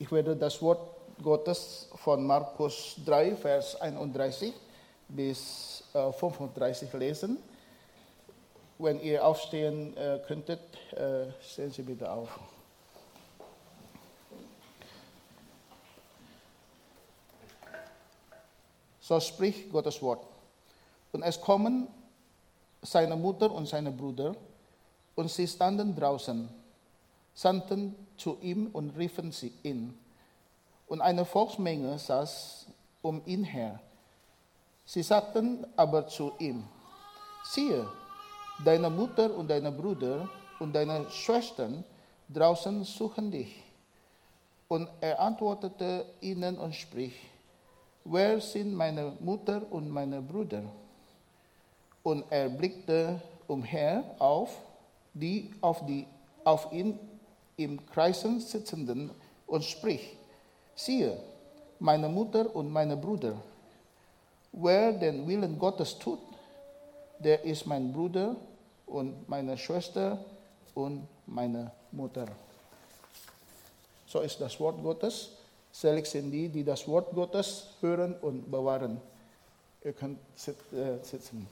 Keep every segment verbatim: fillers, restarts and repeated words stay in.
Ich werde das Wort Gottes von Markus drei, Vers einunddreißig bis äh, fünfunddreißig lesen. Wenn ihr aufstehen äh, könntet, äh, stehen Sie bitte auf. So spricht Gottes Wort. Und es kommen seine Mutter und seine Brüder, und sie standen draußen, sandten zu ihm und riefen sie ihn. Und eine Volksmenge saß um ihn her. Sie sagten aber zu ihm: Siehe, deine Mutter und deine Brüder und deine Schwestern draußen suchen dich. Und er antwortete ihnen und spricht: Wer sind meine Mutter und meine Brüder? Und er blickte umher auf die auf, die, auf ihn im Kreisen sitzenden und spricht: Siehe, meine Mutter und meine Brüder. Wer den Willen Gottes tut, der ist mein Bruder und meine Schwester und meine Mutter. So ist das Wort Gottes. Selig sind die, die das Wort Gottes hören und bewahren. Ihr könnt sitzen.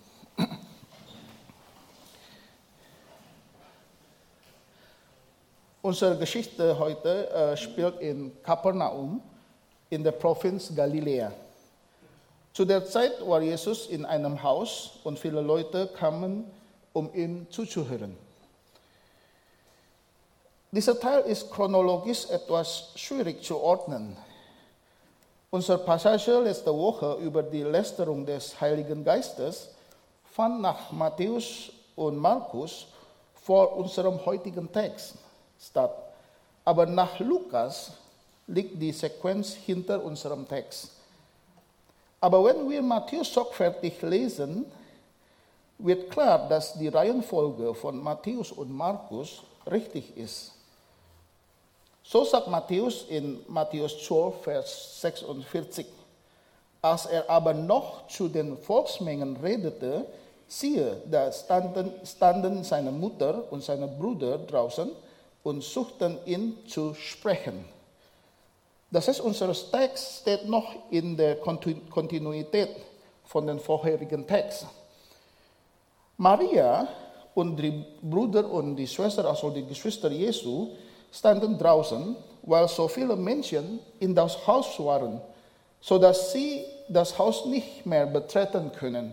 Unsere Geschichte heute äh, spielt in Kapernaum in der Provinz Galiläa. Zu der Zeit war Jesus in einem Haus und viele Leute kamen, um ihm zuzuhören. Dieser Teil ist chronologisch etwas schwierig zu ordnen. Unsere Passage letzte Woche über die Lästerung des Heiligen Geistes fand nach Matthäus und Markus vor unserem heutigen Text statt. Aber nach Lukas liegt die Sequenz hinter unserem Text. Aber wenn wir Matthäus sorgfältig lesen, wird klar, dass die Reihenfolge von Matthäus und Markus richtig ist. So sagt Matthäus in Matthäus zwölf, Vers sechsundvierzig. Als er aber noch zu den Volksmengen redete, siehe, da standen, standen seine Mutter und seine Brüder draußen und suchten ihn zu sprechen. Das heißt, unser Text steht noch in der Kontinuität von den vorherigen Text. Maria und die Brüder und die Schwester, also die Geschwister Jesu, standen draußen, weil so viele Menschen in das Haus waren, sodass sie das Haus nicht mehr betreten können.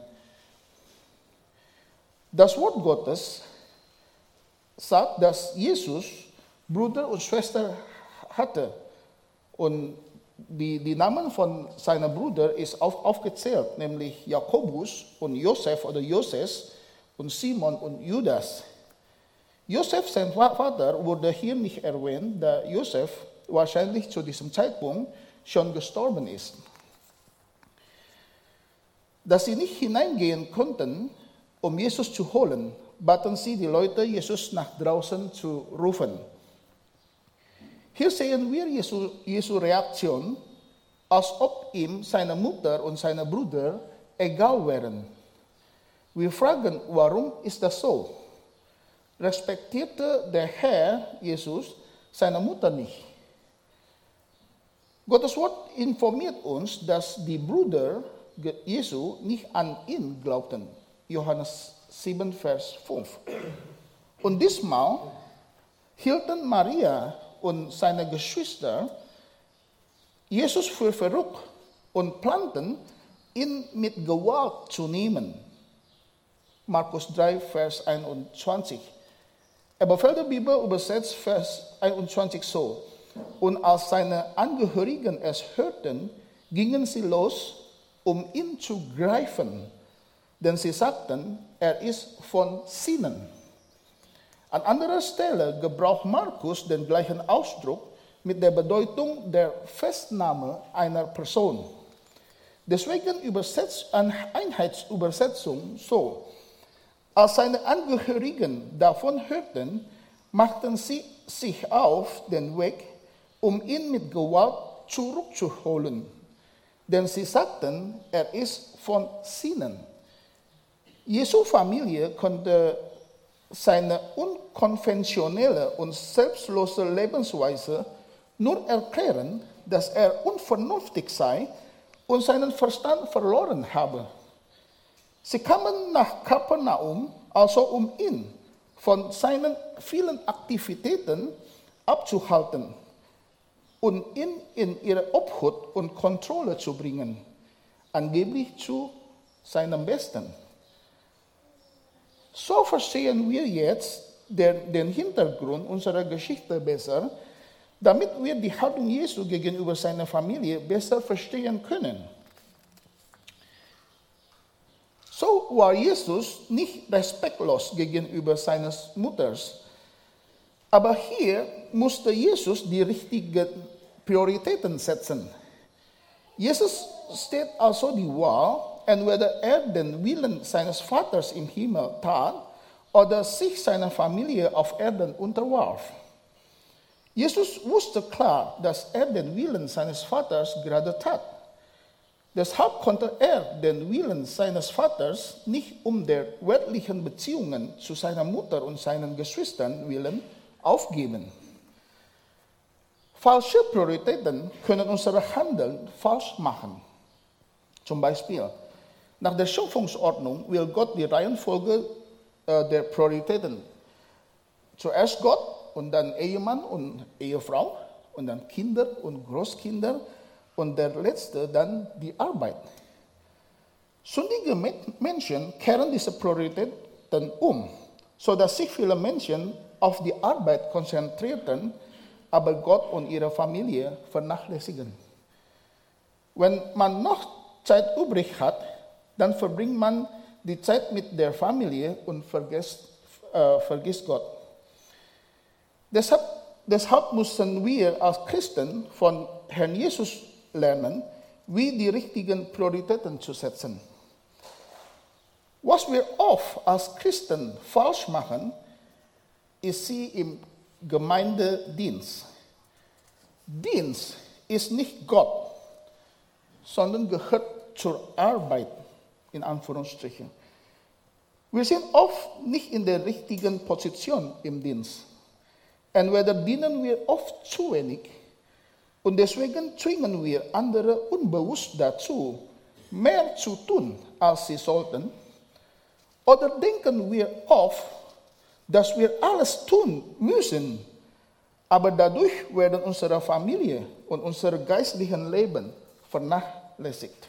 Das Wort Gottes sagt, dass Jesus Bruder und Schwester hatte. Und die, die Namen von seiner Brüder ist auf, aufgezählt, nämlich Jakobus und Josef oder Joses und Simon und Judas. Josef, sein Vater, wurde hier nicht erwähnt, da Josef wahrscheinlich zu diesem Zeitpunkt schon gestorben ist. Dass sie nicht hineingehen konnten, um Jesus zu holen, baten sie die Leute, Jesus nach draußen zu rufen. Hier sehen wir Jesu, Jesu Reaktion, als ob ihm seine Mutter und seine Brüder egal wären. Wir fragen, warum ist das so? Respektierte der Herr Jesus seine Mutter nicht? Gottes Wort informiert uns, dass die Brüder Jesu nicht an ihn glaubten. Johannes sieben, Vers fünf. Und diesmal hielten Maria und seine Geschwister Jesus für verrückt und planten, ihn mit Gewalt zu nehmen. Markus drei, Vers einundzwanzig. Aber die Bibel übersetzt Vers einundzwanzig so: Und als seine Angehörigen es hörten, gingen sie los, um ihn zu greifen, denn sie sagten, er ist von Sinnen. An anderer Stelle gebraucht Markus den gleichen Ausdruck mit der Bedeutung der Festnahme einer Person. Deswegen übersetzt eine Einheitsübersetzung so: Als seine Angehörigen davon hörten, machten sie sich auf den Weg, um ihn mit Gewalt zurückzuholen. Denn sie sagten, er ist von Sinnen. Jesu Familie konnte seine unkonventionelle und selbstlose Lebensweise nur erklären, dass er unvernünftig sei und seinen Verstand verloren habe. Sie kamen nach Kapernaum, also um ihn von seinen vielen Aktivitäten abzuhalten und ihn in ihre Obhut und Kontrolle zu bringen, angeblich zu seinem Besten. So verstehen wir jetzt den, den Hintergrund unserer Geschichte besser, damit wir die Haltung Jesu gegenüber seiner Familie besser verstehen können. So war Jesus nicht respektlos gegenüber seines Mutters, aber hier musste Jesus die richtigen Prioritäten setzen. Jesus steht also die Wahl, entweder er den Willen seines Vaters im Himmel tat oder sich seiner Familie auf Erden unterwarf. Jesus wusste klar, dass er den Willen seines Vaters gerade tat. Deshalb konnte er den Willen seines Vaters nicht um der weltlichen Beziehungen zu seiner Mutter und seinen Geschwistern willen aufgeben. Falsche Prioritäten können unser Handeln falsch machen. Zum Beispiel, nach der Schöpfungsordnung will Gott die Reihenfolge äh, der Prioritäten. Zuerst Gott und dann Ehemann und Ehefrau und dann Kinder und Großkinder und der letzte dann die Arbeit. Sündige Menschen kehren diese Prioritäten um, sodass sich viele Menschen auf die Arbeit konzentrierten, aber Gott und ihre Familie vernachlässigen. Wenn man noch Zeit übrig hat, dann verbringt man die Zeit mit der Familie und vergisst, äh, vergisst Gott. Deshalb, deshalb müssen wir als Christen von Herrn Jesus lernen, wie die richtigen Prioritäten zu setzen. Was wir oft als Christen falsch machen, ist sie im Gemeindedienst. Dienst ist nicht Gott, sondern gehört zur Arbeit, in Anführungsstrichen. Wir sind oft nicht in der richtigen Position im Dienst. Entweder dienen wir oft zu wenig und deswegen zwingen wir andere unbewusst dazu, mehr zu tun, als sie sollten, oder denken wir oft, dass wir alles tun müssen, aber dadurch werden unsere Familie und unser geistliches Leben vernachlässigt.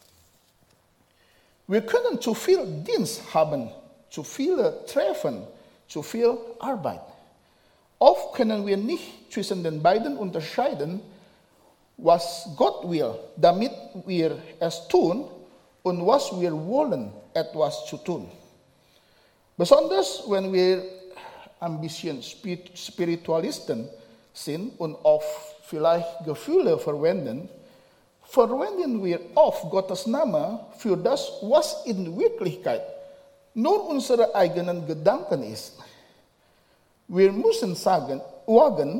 Wir können zu viel Dienst haben, zu viele Treffen, zu viel Arbeit. Oft können wir nicht zwischen den beiden unterscheiden, was Gott will, damit wir es tun, und was wir wollen, etwas zu tun. Besonders wenn wir ein bisschen Spiritualisten sind und oft vielleicht Gefühle verwenden, verwenden wir oft Gottes Namen für das, was in Wirklichkeit nur unsere eigenen Gedanken ist. Wir müssen sagen, wagen,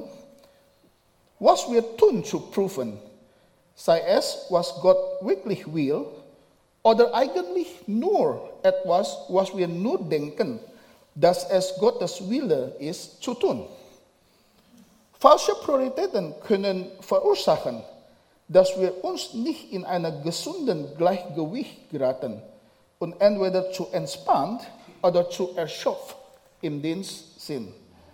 was wir tun, zu prüfen, sei es, was Gott wirklich will, oder eigentlich nur etwas, was wir nur denken, dass es Gottes Wille ist, zu tun. Falsche Prioritäten können verursachen, dass wir uns nicht in einen gesunden Gleichgewicht geraten und entweder zu entspannt oder zu erschöpft im Dienst sind.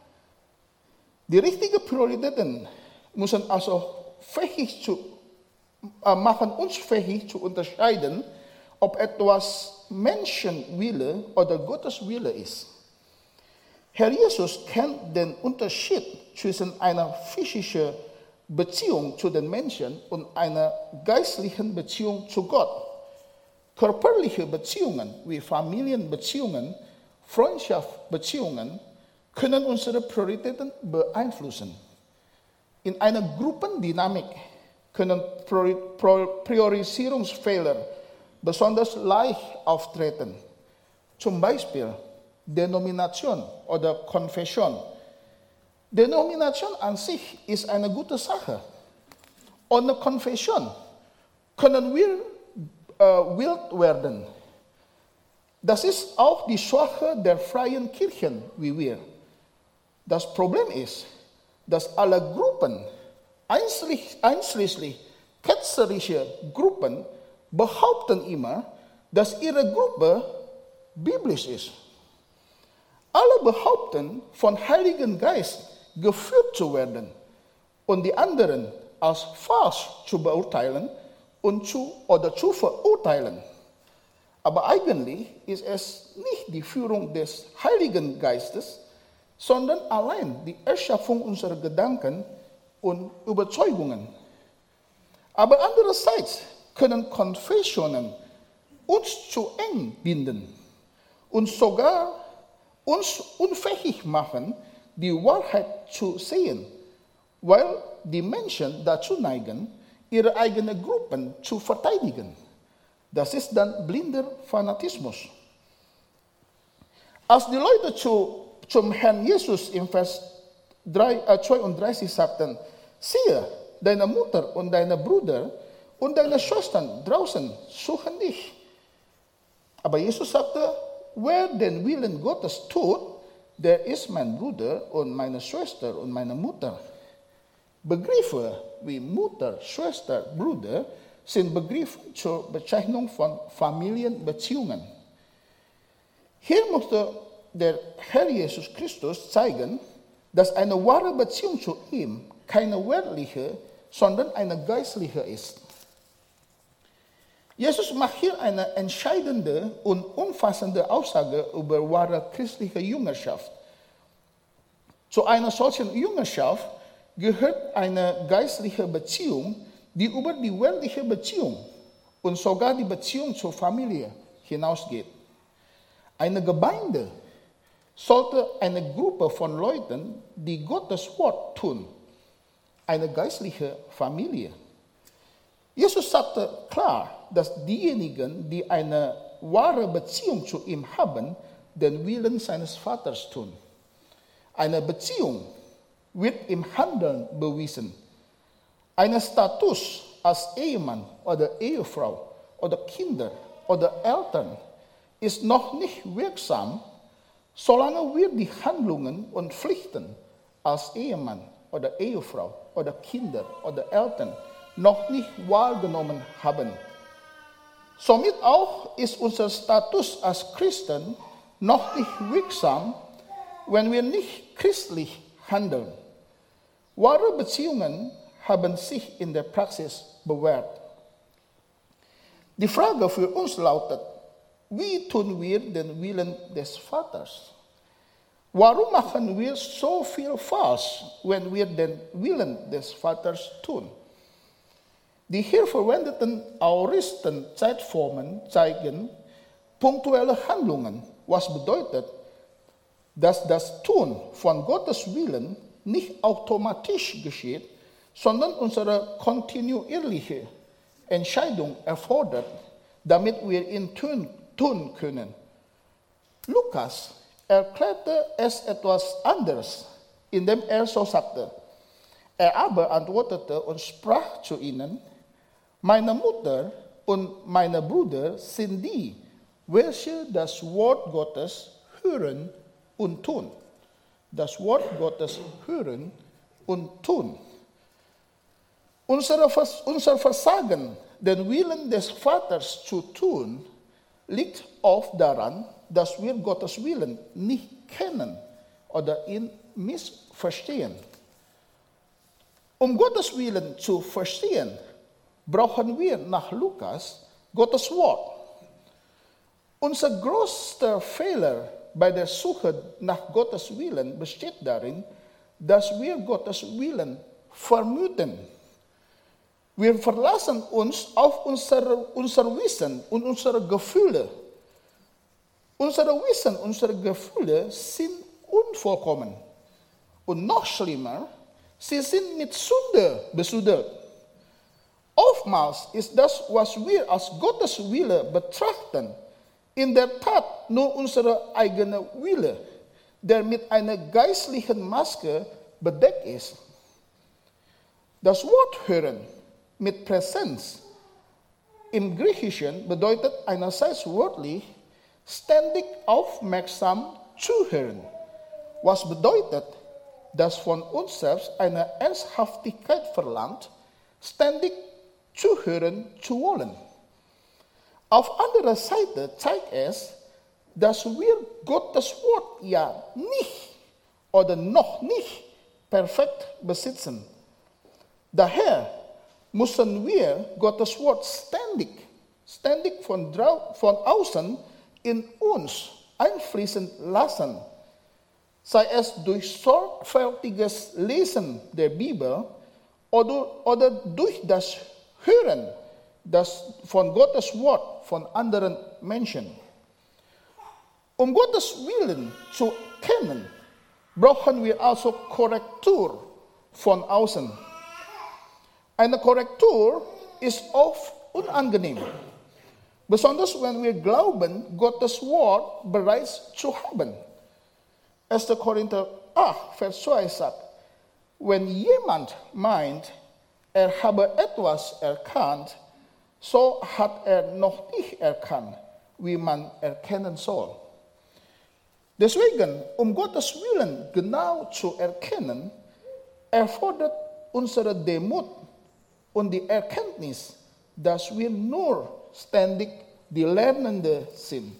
Die richtigen Prioritäten müssen also fähig zu, äh, machen uns fähig zu unterscheiden, ob etwas Menschenwille oder Gottes Wille ist. Herr Jesus kennt den Unterschied zwischen einer physischen Beziehung zu den Menschen und einer geistlichen Beziehung zu Gott. Körperliche Beziehungen wie Familienbeziehungen, Freundschaftsbeziehungen können unsere Prioritäten beeinflussen. In einer Gruppendynamik können Priorisierungsfehler besonders leicht auftreten. Zum Beispiel Denomination oder Konfession. Denomination an sich ist eine gute Sache. Ohne Konfession können wir äh, wild werden. Das ist auch die Schwäche der freien Kirchen wie wir. Das Problem ist, dass alle Gruppen einschließlich ketzerische Gruppen, behaupten immer, dass ihre Gruppe biblisch ist. Alle behaupten, vom Heiligen Geist geführt zu werden und die anderen als falsch zu beurteilen und zu, oder zu verurteilen. Aber eigentlich ist es nicht die Führung des Heiligen Geistes, sondern allein die Erschaffung unserer Gedanken und Überzeugungen. Aber andererseits können Konfessionen uns zu eng binden und sogar uns unfähig machen, die Wahrheit zu sehen, weil die Menschen dazu neigen, ihre eigenen Gruppen zu verteidigen. Das ist dann blinder Fanatismus. Als die Leute zu, zum Herrn Jesus im Vers zweiunddreißig sagten, siehe, deine Mutter und deine Brüder und deine Schwestern draußen suchen dich. Aber Jesus sagte, wer den Willen Gottes tut, der ist mein Bruder und meine Schwester und meine Mutter. Begriffe wie Mutter, Schwester, Bruder sind Begriffe zur Bezeichnung von Familienbeziehungen. Hier möchte der Herr Jesus Christus zeigen, dass eine wahre Beziehung zu ihm keine weltliche, sondern eine geistliche ist. Jesus macht hier eine entscheidende und umfassende Aussage über wahre christliche Jüngerschaft. Zu einer solchen Jüngerschaft gehört eine geistliche Beziehung, die über die weltliche Beziehung und sogar die Beziehung zur Familie hinausgeht. Eine Gemeinde sollte eine Gruppe von Leuten, die Gottes Wort tun, eine geistliche Familie. Jesus sagte klar, dass diejenigen, die eine wahre Beziehung zu ihm haben, den Willen seines Vaters tun. Eine Beziehung wird im Handeln bewiesen. Ein Status als Ehemann oder Ehefrau oder Kinder oder Eltern ist noch nicht wirksam, solange wir die Handlungen und Pflichten als Ehemann oder Ehefrau oder Kinder oder Eltern noch nicht wahrgenommen haben. Somit auch ist unser Status als Christen noch nicht wirksam, wenn wir nicht christlich handeln. Wahre Beziehungen haben sich in der Praxis bewährt. Die Frage für uns lautet, wie tun wir den Willen des Vaters? Warum machen wir so viel falsch, wenn wir den Willen des Vaters tun? Die hier verwendeten Aoristen-Zeitformen zeigen punktuelle Handlungen, was bedeutet, dass das Tun von Gottes Willen nicht automatisch geschieht, sondern unsere kontinuierliche Entscheidung erfordert, damit wir ihn tun, tun können. Lukas erklärte es etwas anders, indem er so sagte, er aber antwortete und sprach zu ihnen, meine Mutter und meine Brüder sind die, welche das Wort Gottes hören und tun. Das Wort Gottes hören und tun. Unser, unser Versagen, den Willen des Vaters zu tun, liegt oft daran, dass wir Gottes Willen nicht kennen oder ihn missverstehen. Um Gottes Willen zu verstehen, brauchen wir nach Lukas Gottes Wort. Unser größter Fehler bei der Suche nach Gottes Willen besteht darin, dass wir Gottes Willen vermuten. Wir verlassen uns auf unser, unser Wissen und unsere Gefühle. Unser Wissen, unsere Gefühle sind unvollkommen. Und noch schlimmer, sie sind mit Sünde besudelt. Oftmals ist das, was wir als Gottes Wille betrachten, in der Tat nur unser eigener Wille, der mit einer geistlichen Maske bedeckt ist. Das Wort hören mit Präsenz im Griechischen bedeutet einerseits wörtlich ständig aufmerksam zuhören, was bedeutet das von uns selbst eine Ernsthaftigkeit verlangt, ständig zuhören zu wollen. Auf anderer Seite zeigt es, dass wir Gottes Wort ja nicht oder noch nicht perfekt besitzen. Daher müssen wir Gottes Wort ständig, ständig von, von außen in uns einfließen lassen, sei es durch sorgfältiges Lesen der Bibel oder, oder durch das Hören das von Gottes Wort von anderen Menschen. Um Gottes Willen zu kennen, brauchen wir also Korrektur von außen. Eine Korrektur ist oft unangenehm, besonders wenn wir glauben, Gottes Wort bereits zu haben. erster Korinther acht, Vers zwei sagt, wenn jemand meint, er habe etwas erkannt, so hat er noch nicht erkannt, wie man erkennen soll. Deswegen, um Gottes Willen genau zu erkennen, erfordert unsere Demut und die Erkenntnis, dass wir nur ständig die Lernende sind.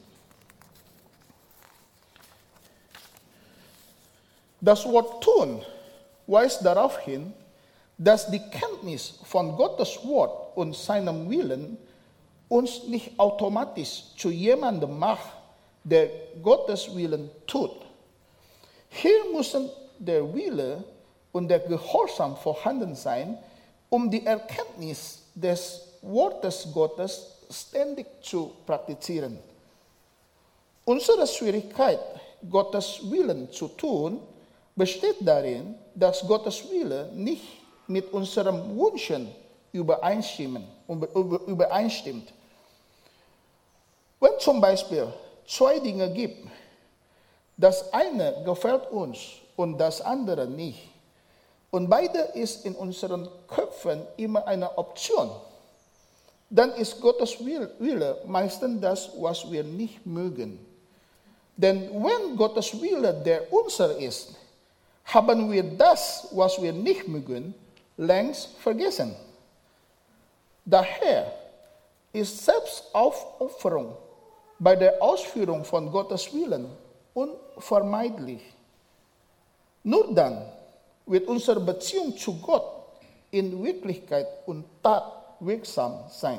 Das Wort tun weist darauf hin, dass die Kenntnis von Gottes Wort und seinem Willen uns nicht automatisch zu jemandem macht, der Gottes Willen tut. Hier müssen der Wille und der Gehorsam vorhanden sein, um die Erkenntnis des Wortes Gottes ständig zu praktizieren. Unsere Schwierigkeit, Gottes Willen zu tun, besteht darin, dass Gottes Wille nicht mit unseren Wünschen übereinstimmen, übereinstimmt. Wenn zum Beispiel zwei Dinge gibt, das eine gefällt uns und das andere nicht, und beide ist in unseren Köpfen immer eine Option, dann ist Gottes Wille meistens das, was wir nicht mögen. Denn wenn Gottes Wille der unser ist, haben wir das, was wir nicht mögen, längst vergessen. Daher ist Selbstaufopferung bei der Ausführung von Gottes Willen unvermeidlich. Nur dann wird unsere Beziehung zu Gott in Wirklichkeit und Tat wirksam sein.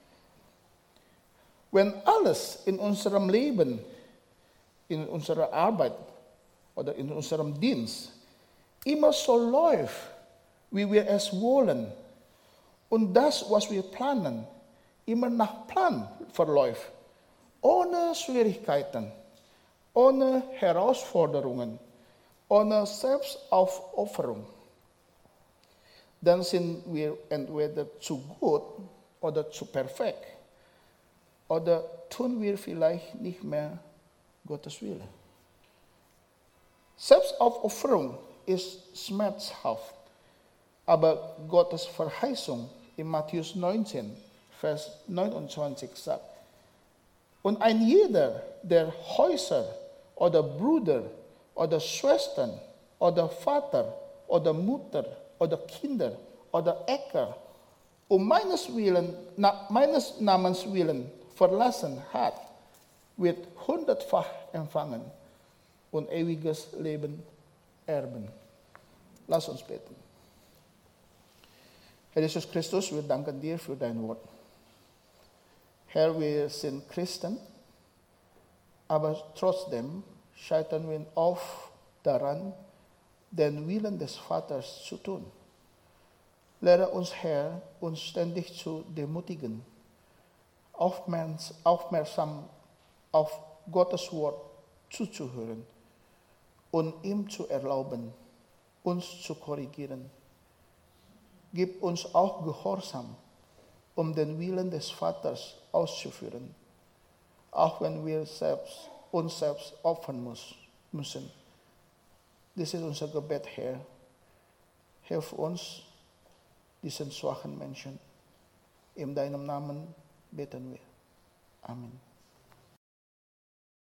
Wenn alles in unserem Leben, in unserer Arbeit oder in unserem Dienst immer so läuft, wie wir es wollen, und das, was wir planen, immer nach Plan verläuft, ohne Schwierigkeiten, ohne Herausforderungen, ohne Selbstaufopferung, dann sind wir entweder zu gut oder zu perfekt, oder tun wir vielleicht nicht mehr Gottes Wille. Selbstaufopferung ist schmerzhaft, aber Gottes Verheißung in Matthäus neunzehn, Vers neunundzwanzig sagt, und ein jeder, der Häuser oder Brüder oder Schwestern oder Vater oder Mutter oder Kinder oder Äcker um meines, Willen, na, meines Namens willen verlassen hat, wird hundertfach empfangen und ewiges Leben erben. Lass uns beten. Herr Jesus Christus, wir danken dir für dein Wort. Herr, wir sind Christen, aber trotzdem scheitern wir oft daran, den Willen des Vaters zu tun. Lehre uns, Herr, uns ständig zu demutigen, aufmerksam auf Gottes Wort zuzuhören und ihm zu erlauben, uns zu korrigieren. Gib uns auch Gehorsam, um den Willen des Vaters auszuführen, auch wenn wir selbst, uns selbst opfern muss, müssen. Das ist unser Gebet, Herr. Hilf uns, diesen schwachen Menschen. In deinem Namen beten wir. Amen.